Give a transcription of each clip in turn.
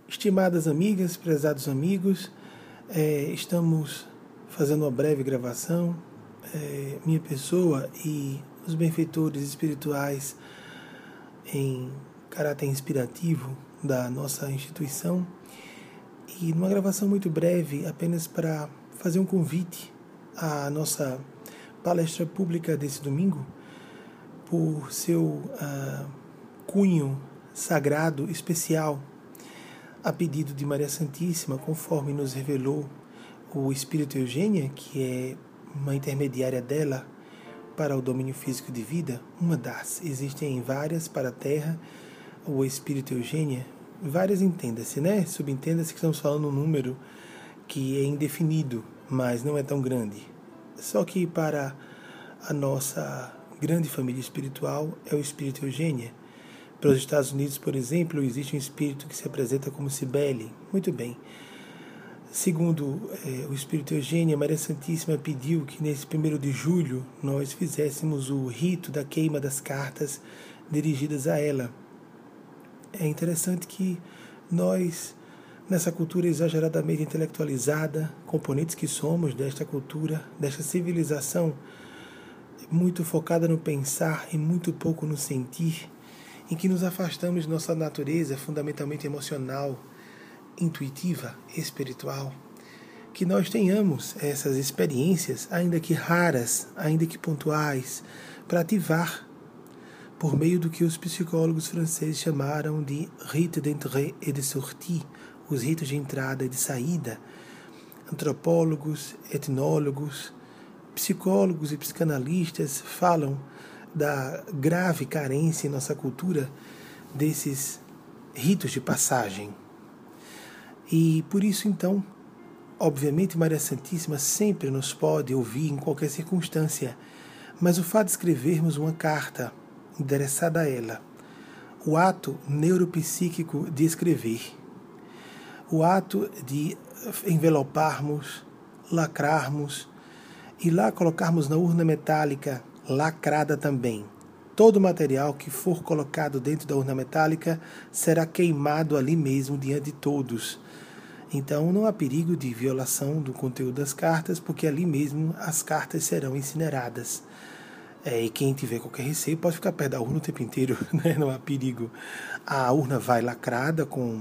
Estimadas amigas, prezados amigos, estamos fazendo uma breve gravação. Minha pessoa e os benfeitores espirituais em caráter inspirativo da nossa instituição, e numa gravação muito breve, apenas para fazer um convite à nossa palestra pública desse domingo, por seu cunho sagrado especial, a pedido de Maria Santíssima, conforme nos revelou o Espírito Eugênia, que é uma intermediária dela para o domínio físico de vida, uma das. Existem várias para a Terra, o Espírito Eugênia, várias, entenda-se, né? Subentenda-se que estamos falando um número que é indefinido, mas não é tão grande. Só que para a nossa grande família espiritual é o Espírito Eugênia. Para os Estados Unidos, por exemplo, existe um espírito que se apresenta como Cibele. Muito bem. Segundo o Espírito Eugênia, Maria Santíssima pediu que nesse 1º de julho nós fizéssemos o rito da queima das cartas dirigidas a ela. É interessante que nós, nessa cultura exageradamente intelectualizada, componentes que somos desta cultura, desta civilização, muito focada no pensar e muito pouco no sentir, em que nos afastamos de nossa natureza fundamentalmente emocional, intuitiva, espiritual, que nós tenhamos essas experiências, ainda que raras, ainda que pontuais, para ativar, por meio do que os psicólogos franceses chamaram de rite d'entrée et de sortie, os ritos de entrada e de saída. Antropólogos, etnólogos, psicólogos e psicanalistas falam da grave carência em nossa cultura desses ritos de passagem. E por isso, então, obviamente, Maria Santíssima sempre nos pode ouvir em qualquer circunstância, mas o fato de escrevermos uma carta endereçada a ela, o ato neuropsíquico de escrever, o ato de enveloparmos, lacrarmos e lá colocarmos na urna metálica lacrada também. Todo o material que for colocado dentro da urna metálica será queimado ali mesmo diante de todos. Então não há perigo de violação do conteúdo das cartas, porque ali mesmo as cartas serão incineradas. E quem tiver qualquer receio pode ficar perto da urna o tempo inteiro, né? Não há perigo. A urna vai lacrada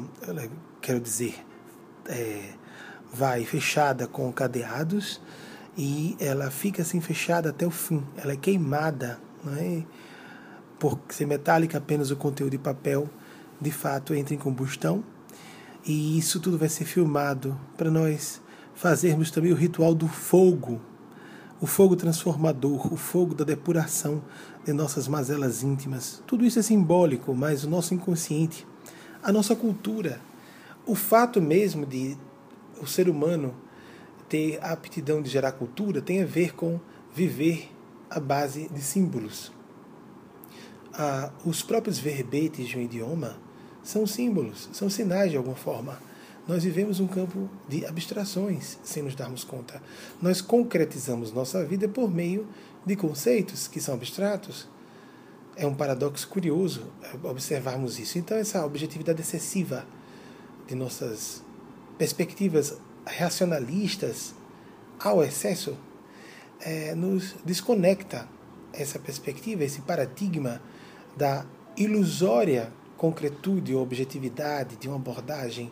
vai fechada com cadeados, e ela fica assim fechada até o fim. Ela é queimada, não é? Por ser metálica, apenas o conteúdo de papel de fato entra em combustão, e isso tudo vai ser filmado para nós fazermos também o ritual do fogo, o fogo transformador, o fogo da depuração de nossas mazelas íntimas. Tudo isso é simbólico, mas o nosso inconsciente, a nossa cultura, o fato mesmo de o ser humano ter a aptidão de gerar cultura tem a ver com viver à base de símbolos. Os próprios verbetes de um idioma são símbolos, são sinais de alguma forma. Nós vivemos um campo de abstrações sem nos darmos conta. Nós concretizamos nossa vida por meio de conceitos que são abstratos. É um paradoxo curioso observarmos isso. Então, essa objetividade excessiva de nossas perspectivas racionalistas ao excesso nos desconecta essa perspectiva, esse paradigma da ilusória concretude ou objetividade de uma abordagem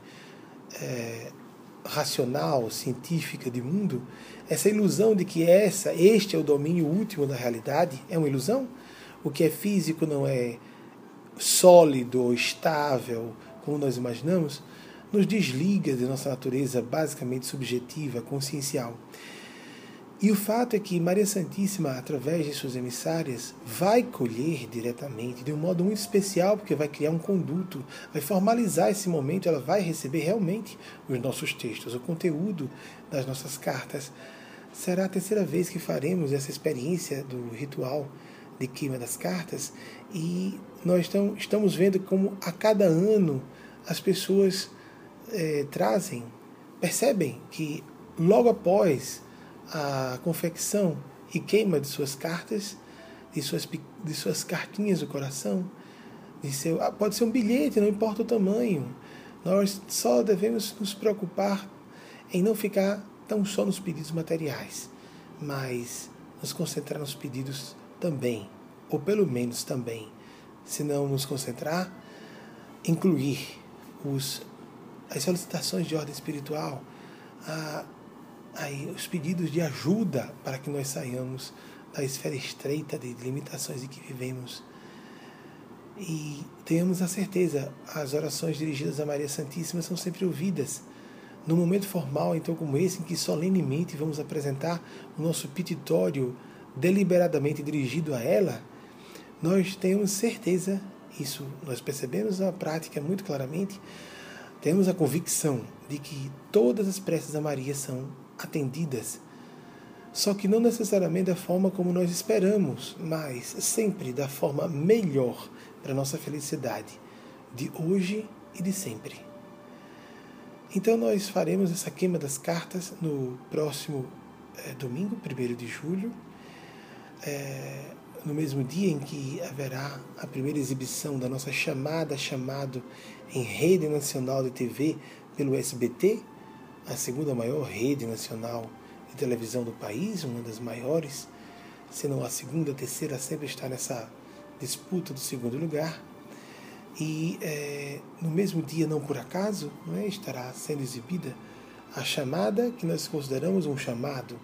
racional, científica de mundo. Essa ilusão de que este é o domínio último da realidade é uma ilusão. O que é físico não é sólido ou estável, como nós imaginamos, nos desliga de nossa natureza basicamente subjetiva, consciencial. E o fato é que Maria Santíssima, através de suas emissárias, vai colher diretamente, de um modo muito especial, porque vai criar um conduto, vai formalizar esse momento, ela vai receber realmente os nossos textos, o conteúdo das nossas cartas. Será a 3ª vez que faremos essa experiência do ritual de queima das cartas, e nós estamos vendo como a cada ano as pessoas percebem que logo após a confecção e queima de suas cartas, de suas cartinhas do coração, pode ser um bilhete, não importa o tamanho, Nós só devemos nos preocupar em não ficar tão só nos pedidos materiais, mas nos concentrar nos pedidos também, ou pelo menos também, se não nos concentrar, incluir as solicitações de ordem espiritual, os pedidos de ajuda para que nós saiamos da esfera estreita de limitações em que vivemos. E tenhamos a certeza, as orações dirigidas a Maria Santíssima são sempre ouvidas. No momento formal, então, como esse, em que solenemente vamos apresentar o nosso petitório deliberadamente dirigido a ela, nós temos certeza, isso nós percebemos na prática muito claramente, temos a convicção de que todas as preces a Maria são atendidas, só que não necessariamente da forma como nós esperamos, mas sempre da forma melhor para a nossa felicidade, de hoje e de sempre. Então nós faremos essa queima das cartas no próximo domingo, 1º de julho, no mesmo dia em que haverá a primeira exibição da nossa chamado em rede nacional de TV pelo SBT, a segunda maior rede nacional de televisão do país, uma das maiores, se não a segunda, a terceira, sempre está nessa disputa do segundo lugar. E no mesmo dia, não por acaso, estará sendo exibida a chamada, que nós consideramos um chamado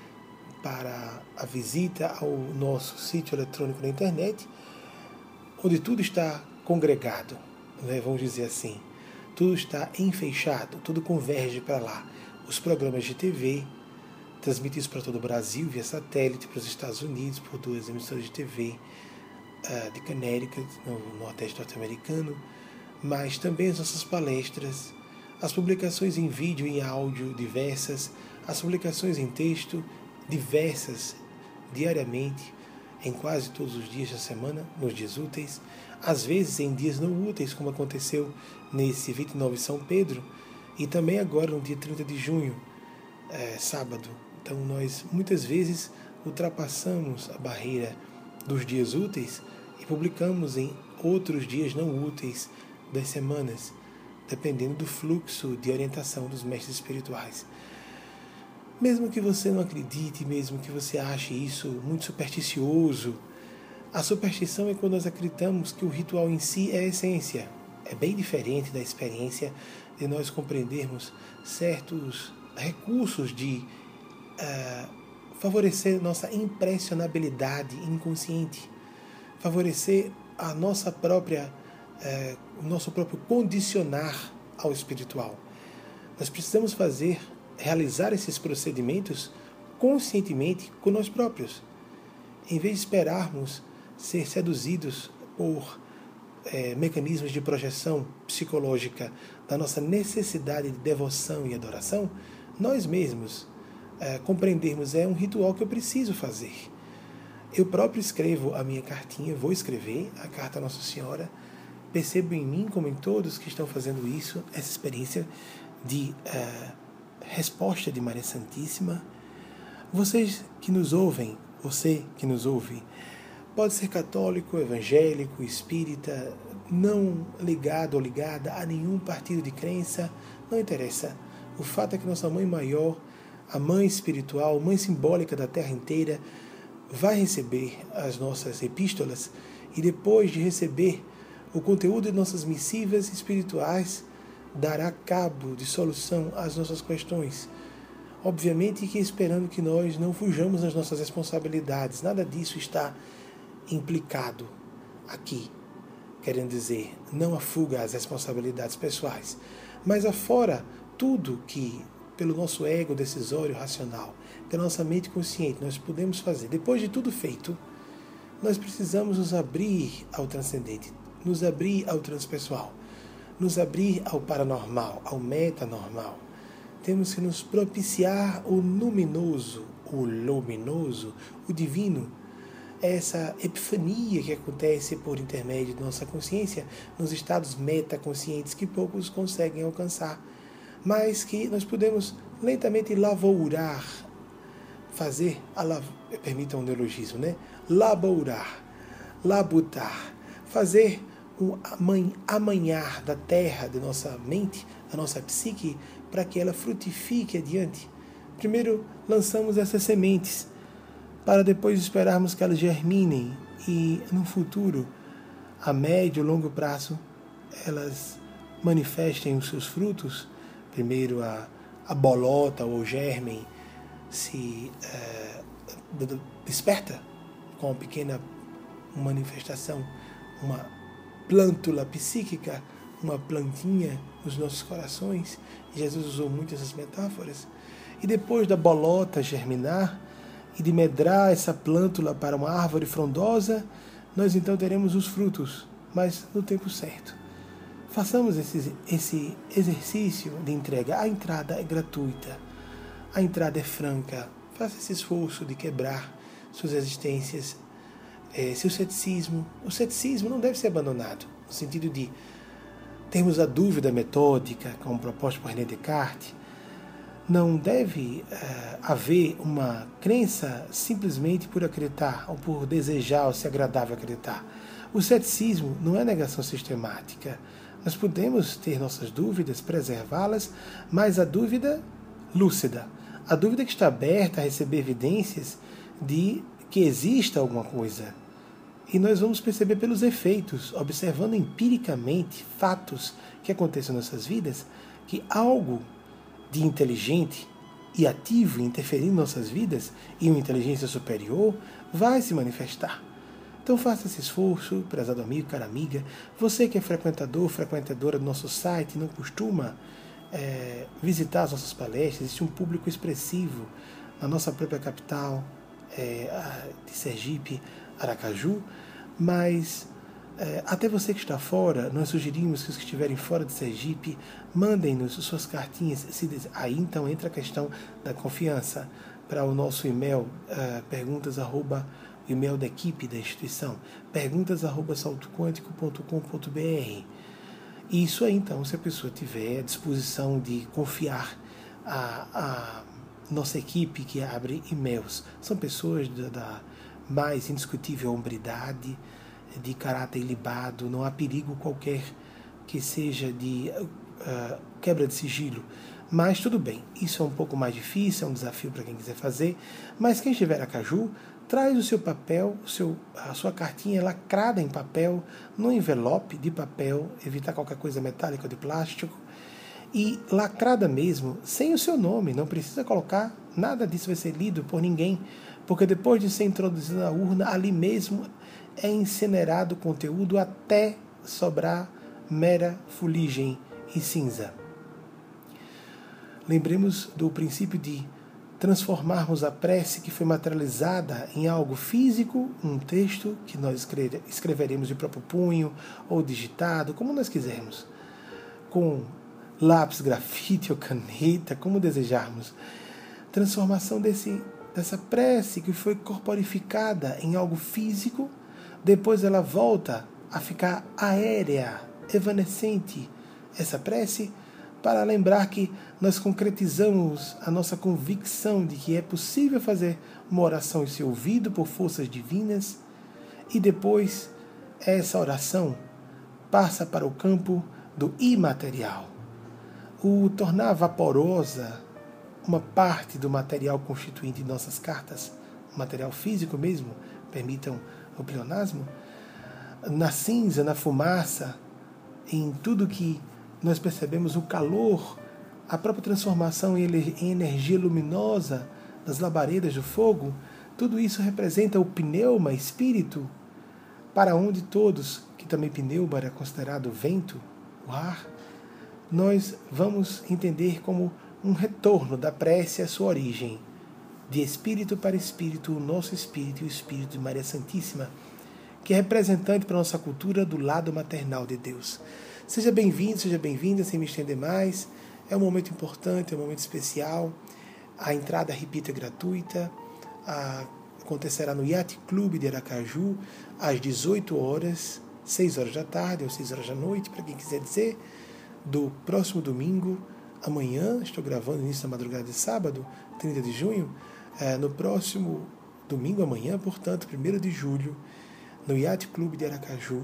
para a visita ao nosso sítio eletrônico na internet, onde tudo está congregado, vamos dizer assim, tudo está enfeixado, tudo converge para lá. Os programas de TV, transmitidos para todo o Brasil via satélite, para os Estados Unidos, por 2 emissoras de TV de Connecticut, no Nordeste norte-americano, mas também as nossas palestras, as publicações em vídeo e em áudio diversas, as publicações em texto diversas diariamente, em quase todos os dias da semana, nos dias úteis, às vezes em dias não úteis, como aconteceu nesse 29 de São Pedro, e também agora no dia 30 de junho, sábado. Então nós muitas vezes ultrapassamos a barreira dos dias úteis e publicamos em outros dias não úteis das semanas, dependendo do fluxo de orientação dos mestres espirituais. Mesmo que você não acredite, mesmo que você ache isso muito supersticioso, a superstição é quando nós acreditamos que o ritual em si é a essência. É bem diferente da experiência de nós compreendermos certos recursos de favorecer nossa impressionabilidade inconsciente, favorecer a nossa própria, o nosso próprio condicionar ao espiritual. Nós precisamos realizar esses procedimentos conscientemente com nós próprios, em vez de esperarmos ser seduzidos por mecanismos de projeção psicológica da nossa necessidade de devoção e adoração. Nós mesmos compreendermos um ritual que eu preciso fazer. Eu próprio escrevo a minha cartinha, vou escrever a carta à Nossa Senhora, percebo em mim, como em todos que estão fazendo isso, essa experiência de resposta de Maria Santíssima. Vocês que nos ouvem, você que nos ouve, pode ser católico, evangélico, espírita, não ligado ou ligada a nenhum partido de crença, não interessa. O fato é que nossa Mãe Maior, a Mãe Espiritual, Mãe Simbólica da Terra inteira, vai receber as nossas epístolas e depois de receber o conteúdo de nossas missivas espirituais, dará cabo de solução às nossas questões. Obviamente que esperando que nós não fujamos das nossas responsabilidades, nada disso está implicado aqui, querendo dizer, não a fuga às responsabilidades pessoais, mas afora tudo que, pelo nosso ego decisório racional, pela nossa mente consciente, nós podemos fazer. Depois de tudo feito, nós precisamos nos abrir ao transcendente, nos abrir ao transpessoal, nos abrir ao paranormal, ao metanormal. Temos que nos propiciar o luminoso, o divino, essa epifania que acontece por intermédio de nossa consciência nos estados metaconscientes que poucos conseguem alcançar, mas que nós podemos lentamente lavourar, permitam um neologismo, labourar, labutar, fazer um amanhar da terra, da nossa mente, da nossa psique, para que ela frutifique adiante. Primeiro lançamos essas sementes, para depois esperarmos que elas germinem e no futuro, a médio e longo prazo, elas manifestem os seus frutos. Primeiro a bolota ou o germen se desperta com uma pequena manifestação, uma plântula psíquica, uma plantinha nos nossos corações. Jesus usou muito essas metáforas. E depois da bolota germinar e de medrar essa plântula para uma árvore frondosa, nós então teremos os frutos, mas no tempo certo. Façamos esse exercício de entrega. A entrada é gratuita, a entrada é franca. Faça esse esforço de quebrar suas resistências, seu ceticismo. O ceticismo não deve ser abandonado, no sentido de termos a dúvida metódica, como proposto por René Descartes. Não deve haver uma crença simplesmente por acreditar, ou por desejar, ou ser agradável acreditar. O ceticismo não é negação sistemática. Nós podemos ter nossas dúvidas, preservá-las, mas a dúvida lúcida, a dúvida que está aberta a receber evidências de que exista alguma coisa. E nós vamos perceber pelos efeitos, observando empiricamente fatos que acontecem em nossas vidas, que algo de inteligente e ativo interferir em nossas vidas e uma inteligência superior vai se manifestar. Então faça esse esforço, prezado amigo, cara amiga. Você que é frequentador, frequentadora do nosso site, não costuma visitar as nossas palestras, existe um público expressivo na nossa própria capital, de Sergipe, Aracaju, mas até você que está fora, nós sugerimos que os que estiverem fora de Sergipe mandem-nos suas cartinhas. Aí então entra a questão da confiança para o nosso e-mail, o e-mail da equipe da instituição, perguntas@saltoquântico.com.br. Isso aí então, se a pessoa tiver a disposição de confiar a nossa equipe que abre e-mails, são pessoas da mais indiscutível hombridade, de caráter ilibado, não há perigo qualquer que seja de quebra de sigilo. Mas tudo bem, isso é um pouco mais difícil, é um desafio para quem quiser fazer, mas quem estiver a Caju, traz o seu papel, a sua cartinha lacrada em papel, no envelope de papel, evitar qualquer coisa metálica ou de plástico, e lacrada mesmo, sem o seu nome, não precisa colocar, nada disso vai ser lido por ninguém, porque depois de ser introduzido na urna, ali mesmo é incinerado o conteúdo até sobrar mera fuligem e cinza. Lembremos do princípio de transformarmos a prece que foi materializada em algo físico, um texto que nós escreveremos de próprio punho ou digitado, como nós quisermos, com lápis, grafite ou caneta, como desejarmos. Transformação dessa prece que foi corporificada em algo físico, depois ela volta a ficar aérea, evanescente, essa prece, para lembrar que nós concretizamos a nossa convicção de que é possível fazer uma oração e ser ouvido por forças divinas, e depois essa oração passa para o campo do imaterial. O tornar vaporosa uma parte do material constituinte de nossas cartas, material físico mesmo, permitam o pleonasmo, na cinza, na fumaça, em tudo que nós percebemos o calor, a própria transformação em energia luminosa das labaredas do fogo, tudo isso representa o pneuma, espírito, para onde todos, que também pneuma era considerado vento, o ar, nós vamos entender como um retorno da prece à sua origem, de espírito para espírito, o nosso espírito e o espírito de Maria Santíssima, que é representante para a nossa cultura do lado maternal de Deus. Seja bem-vindo, seja bem-vinda, sem me estender mais. É um momento importante, é um momento especial. A entrada, repito, é gratuita. Acontecerá no Yacht Club de Aracaju, às 18 horas, 6 horas da tarde ou 6 horas da noite, para quem quiser dizer, do próximo domingo, amanhã, estou gravando no início da madrugada de sábado, 30 de junho, no próximo domingo, amanhã, portanto, 1º de julho, no Yacht Club de Aracaju,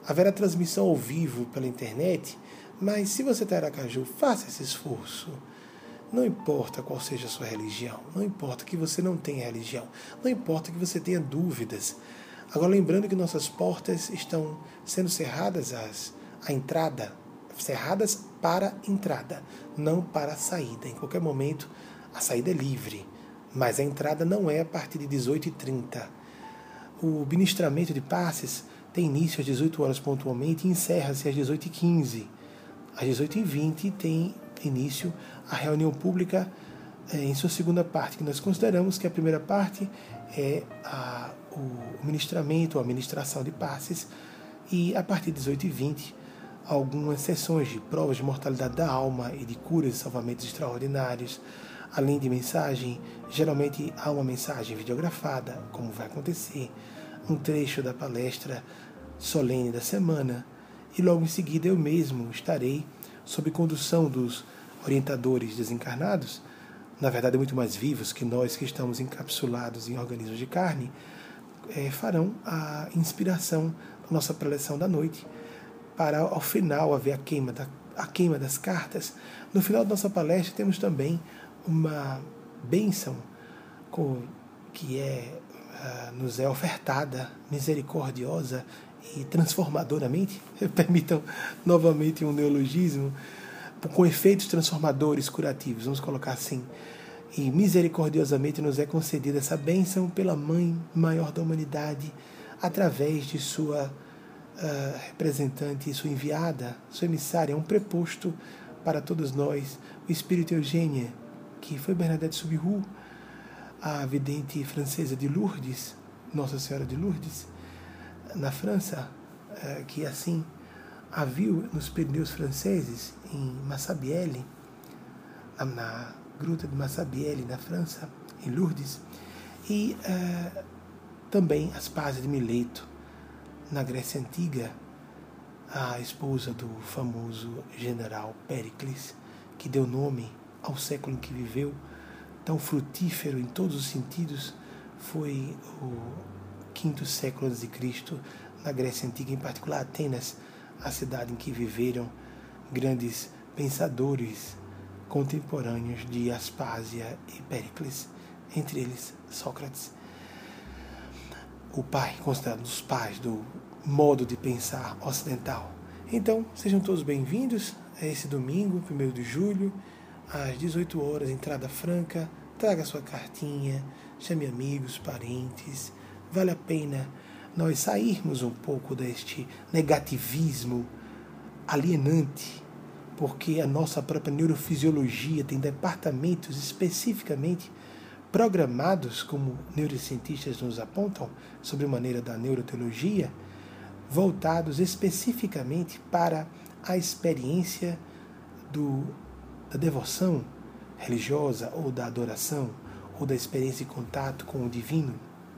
Haverá transmissão ao vivo pela internet, mas se você está em Aracaju, faça esse esforço. Não importa qual seja a sua religião, não importa que você não tenha religião, não importa que você tenha dúvidas. Agora, lembrando que nossas portas estão sendo cerradas à entrada, cerradas para a entrada, não para a saída. Em qualquer momento, a saída é livre, mas a entrada não é a partir de 18h30. O ministramento de passes tem início às 18 horas pontualmente e encerra-se às 18h15. Às 18h20 tem início a reunião pública em sua segunda parte, que nós consideramos que a primeira parte é o ministramento, a administração de passes, e a partir de 18h20 algumas sessões de provas de mortalidade da alma e de curas e salvamentos extraordinários, além de mensagem. Geralmente há uma mensagem videografada, como vai acontecer, um trecho da palestra solene da semana, e logo em seguida eu mesmo estarei sob condução dos orientadores desencarnados, na verdade muito mais vivos que nós que estamos encapsulados em organismos de carne, farão a inspiração da nossa preleção da noite, para ao final haver a queima das cartas. No final da nossa palestra temos também uma bênção que nos é ofertada misericordiosa e transformadoramente, permitam novamente um neologismo, com efeitos transformadores curativos, vamos colocar assim, e misericordiosamente nos é concedida essa bênção pela Mãe Maior da Humanidade, através de sua representante, sua enviada, sua emissária, um preposto para todos nós, o Espírito Eugênia, que foi Bernadette Soubirous, a vidente francesa de Lourdes, Nossa Senhora de Lourdes, na França, que assim a viu nos Pirineus franceses, em Massabielle, na gruta de Massabielle, na França, em Lourdes, e também Aspásia de Mileto, na Grécia Antiga, a esposa do famoso general Péricles, que deu nome ao século em que viveu, tão frutífero em todos os sentidos, foi o quinto século a.C., na Grécia Antiga, em particular Atenas, a cidade em que viveram grandes pensadores contemporâneos de Aspásia e Péricles, entre eles Sócrates, o pai, considerado um dos pais do modo de pensar ocidental. Então, sejam todos bem-vindos a esse domingo, 1º de julho, às 18 horas, entrada franca. Traga sua cartinha, chame amigos, parentes. Vale a pena nós sairmos um pouco deste negativismo alienante, porque a nossa própria neurofisiologia tem departamentos especificamente programados, como neurocientistas nos apontam, sobre maneira da neuroteologia, voltados especificamente para a experiência da devoção religiosa, ou da adoração, ou da experiência de contato com o divino.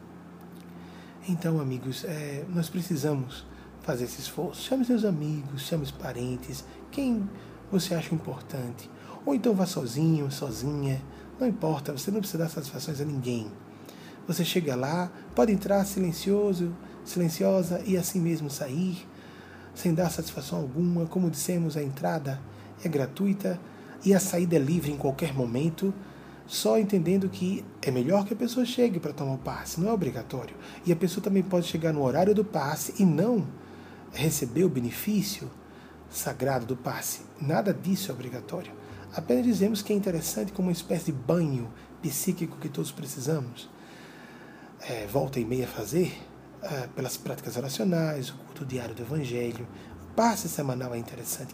Então, amigos, nós precisamos fazer esse esforço. Chame seus amigos, chame os parentes, quem você acha importante. Ou então vá sozinho, sozinha, não importa, você não precisa dar satisfações a ninguém. Você chega lá, pode entrar silencioso, silenciosa e assim mesmo sair, sem dar satisfação alguma. Como dissemos, a entrada é gratuita e a saída é livre em qualquer momento, só entendendo que é melhor que a pessoa chegue para tomar o passe, não é obrigatório. E a pessoa também pode chegar no horário do passe e não receber o benefício sagrado do passe. Nada disso é obrigatório. Apenas dizemos que é interessante, como uma espécie de banho psíquico que todos precisamos, volta e meia fazer, pelas práticas oracionais, o culto diário do Evangelho. O passe semanal é interessante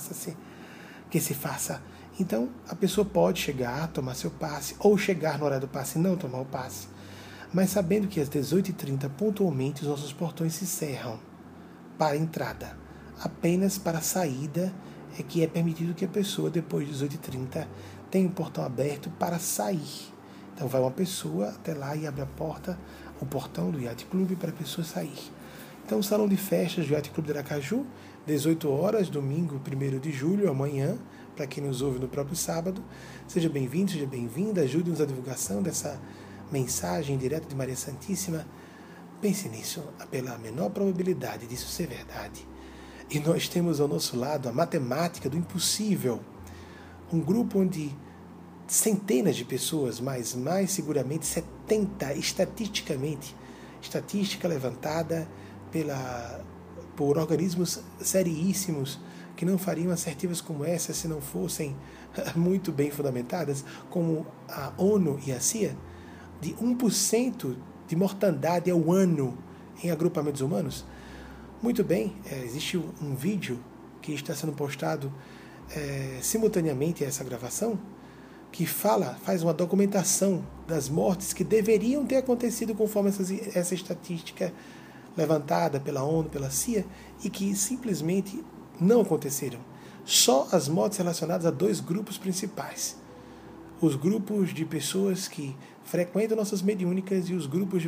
que se faça. Então, a pessoa pode chegar, tomar seu passe, ou chegar no horário do passe e não tomar o passe, mas sabendo que às 18h30, pontualmente, os nossos portões se cerram para a entrada. Apenas para a saída é que é permitido que a pessoa, depois de 18h30, tenha o portão aberto para sair. Então vai uma pessoa até lá e abre a porta, o portão do Yacht Club, para a pessoa sair. Então, o salão de festas do Yacht Club de Aracaju, 18 horas, domingo, 1º de julho, amanhã, para quem nos ouve no próprio sábado. Seja bem-vindo, seja bem-vinda, ajude-nos a divulgação dessa mensagem direta de Maria Santíssima Pense nisso, pela menor probabilidade disso ser verdade. E nós temos ao nosso lado a matemática do impossível. Um grupo onde centenas de pessoas, mas mais seguramente 70, estatística levantada por organismos seríssimos, que não fariam assertivas como essa se não fossem muito bem fundamentadas, como a ONU e a CIA, de 1% de mortandade ao ano em agrupamentos humanos. Muito bem, existe um vídeo que está sendo postado simultaneamente a essa gravação, que faz uma documentação das mortes que deveriam ter acontecido conforme essa estatística levantada pela ONU, pela CIA, e que simplesmente não aconteceram. Só as mortes relacionadas a 2 grupos principais. Os grupos de pessoas que frequentam nossas mediúnicas e o grupo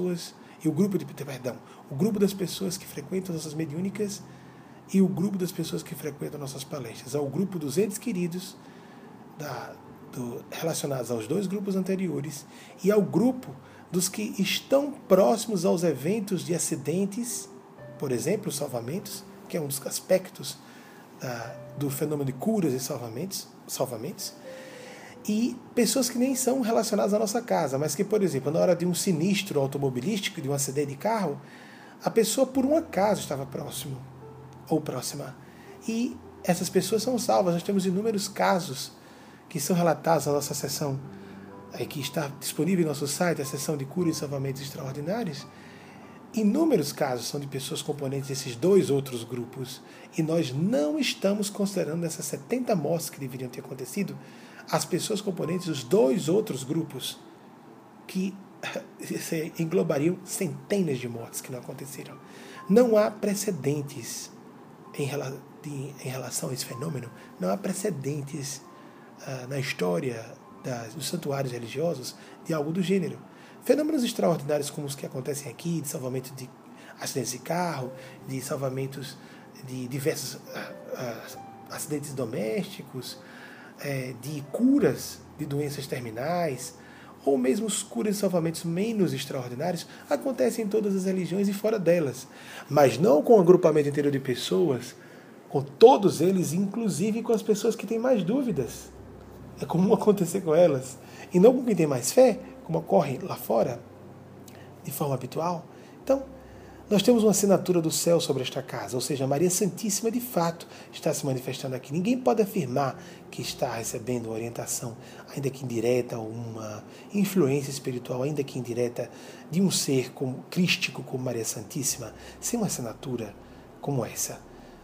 das pessoas que frequentam nossas mediúnicas e o grupo das pessoas que frequentam nossas palestras. Ao grupo dos entes queridos, relacionados aos 2 grupos anteriores, e ao grupo dos que estão próximos aos eventos de acidentes, por exemplo, os salvamentos, que é um dos aspectos do fenômeno de curas e salvamentos, e pessoas que nem são relacionadas à nossa casa, mas que, por exemplo, na hora de um sinistro automobilístico, de um acidente de carro, a pessoa por um acaso estava próximo ou próxima. E essas pessoas são salvas. Nós temos inúmeros casos que são relatados na nossa sessão, que está disponível em nosso site, a sessão de cura e salvamentos extraordinários. Inúmeros casos são de pessoas componentes desses 2 outros grupos, e nós não estamos considerando essas 70 mortes que deveriam ter acontecido as pessoas componentes dos 2 outros grupos, que englobariam centenas de mortes que não aconteceram. Não há precedentes em relação a esse fenômeno, não há precedentes na história dos santuários religiosos de algo do gênero. Fenômenos extraordinários como os que acontecem aqui, de salvamento de acidentes de carro, de salvamentos de diversos acidentes domésticos, de curas de doenças terminais, ou mesmo os curas e salvamentos menos extraordinários, acontecem em todas as religiões e fora delas. Mas não com o agrupamento inteiro de pessoas, com todos eles, inclusive com as pessoas que têm mais dúvidas. É comum acontecer com elas. E não com quem tem mais fé, como ocorre lá fora, de forma habitual. Então, nós temos uma assinatura do céu sobre esta casa, ou seja, a Maria Santíssima de fato está se manifestando aqui. Ninguém pode afirmar que está recebendo uma orientação, ainda que indireta, ou uma influência espiritual, ainda que indireta, de um ser crístico como Maria Santíssima, sem uma assinatura como essa.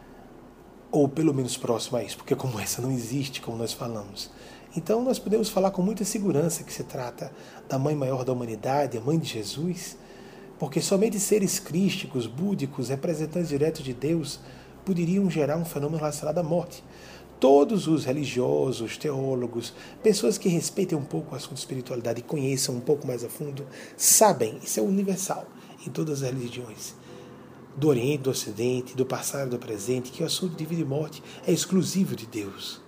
Ou pelo menos próximo a isso, porque como essa não existe, como nós falamos. Então nós podemos falar com muita segurança que se trata da Mãe Maior da Humanidade, a Mãe de Jesus, porque somente seres crísticos, búdicos, representantes diretos de Deus, poderiam gerar um fenômeno relacionado à morte. Todos os religiosos, teólogos, pessoas que respeitem um pouco o assunto de espiritualidade e conheçam um pouco mais a fundo, sabem, isso é universal em todas as religiões, do Oriente, do Ocidente, do passado e do presente, que o assunto de vida e morte é exclusivo de Deus.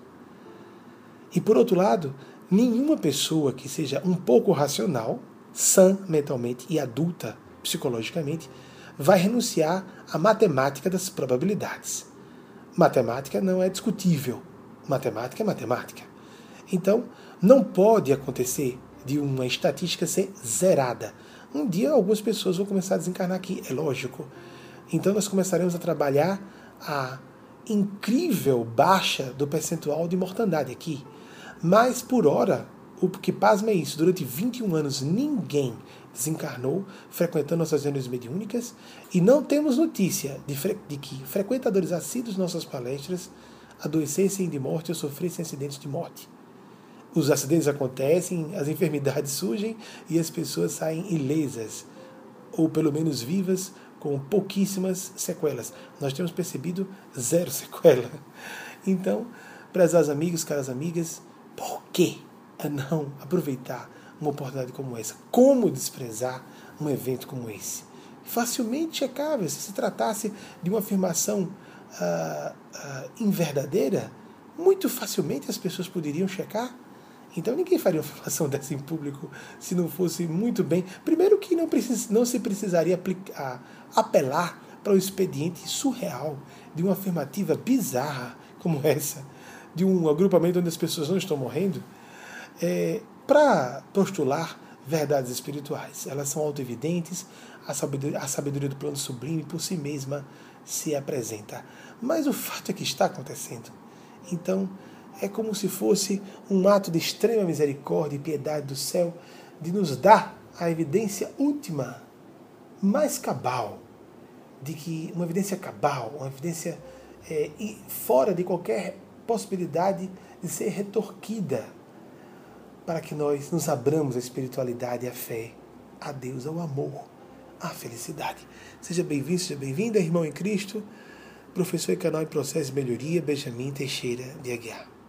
E por outro lado, nenhuma pessoa que seja um pouco racional, sã mentalmente e adulta psicologicamente, vai renunciar à matemática das probabilidades. Matemática não é discutível. Matemática é matemática. Então, não pode acontecer de uma estatística ser zerada. Um dia algumas pessoas vão começar a desencarnar aqui, é lógico. Então nós começaremos a trabalhar a incrível baixa do percentual de mortandade aqui. Mas, por hora, o que pasma é isso. Durante 21 anos, ninguém desencarnou frequentando nossas reuniões mediúnicas e não temos notícia de que frequentadores assíduos de nossas palestras adoecessem de morte ou sofressem acidentes de morte. Os acidentes acontecem, as enfermidades surgem e as pessoas saem ilesas, ou pelo menos vivas, com pouquíssimas sequelas. Nós temos percebido 0 sequela. Então, prezados amigos, caras amigas, por que não aproveitar uma oportunidade como essa? Como desprezar um evento como esse? Facilmente checável. Se se tratasse de uma afirmação inverdadeira, muito facilmente as pessoas poderiam checar Então ninguém faria uma afirmação dessa em público se não fosse muito bem. Primeiro que não se precisaria apelar para o expediente surreal de uma afirmativa bizarra como essa, de um agrupamento onde as pessoas não estão morrendo, para postular verdades espirituais. Elas são autoevidentes, a sabedoria do plano sublime por si mesma se apresenta. Mas o fato é que está acontecendo. Então, é como se fosse um ato de extrema misericórdia e piedade do céu de nos dar a evidência última, mais cabal, de que uma evidência cabal, uma evidência fora de qualquer possibilidade de ser retorquida, para que nós nos abramos à espiritualidade, à fé, a Deus, ao amor, à felicidade. Seja bem-vindo, seja bem-vinda, irmão em Cristo, professor e canal em processo de melhoria, Benjamin Teixeira de Aguiar.